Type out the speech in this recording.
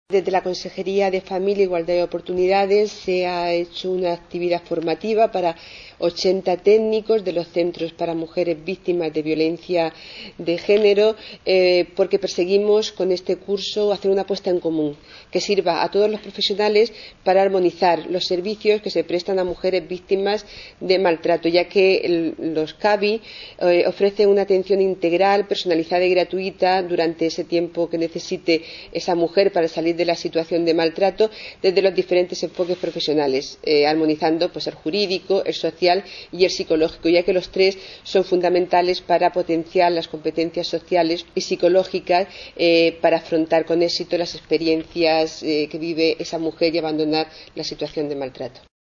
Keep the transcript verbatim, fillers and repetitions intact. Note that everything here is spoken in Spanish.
Desde la Consejería de Familia e Igualdad de Oportunidades se ha hecho una actividad formativa para ochenta técnicos de los centros para mujeres víctimas de violencia de género, eh, porque perseguimos con este curso hacer una apuesta en común que sirva a todos los profesionales para armonizar los servicios que se prestan a mujeres víctimas de maltrato, ya que el, los C A V I eh, ofrecen una atención integral, personalizada y gratuita durante ese tiempo que necesite esa mujer para salir de la situación de maltrato desde los diferentes enfoques profesionales, eh, armonizando pues, el jurídico, el social y el psicológico, ya que los tres son fundamentales para potenciar las competencias sociales y psicológicas eh, para afrontar con éxito las experiencias eh, que vive esa mujer y abandonar la situación de maltrato.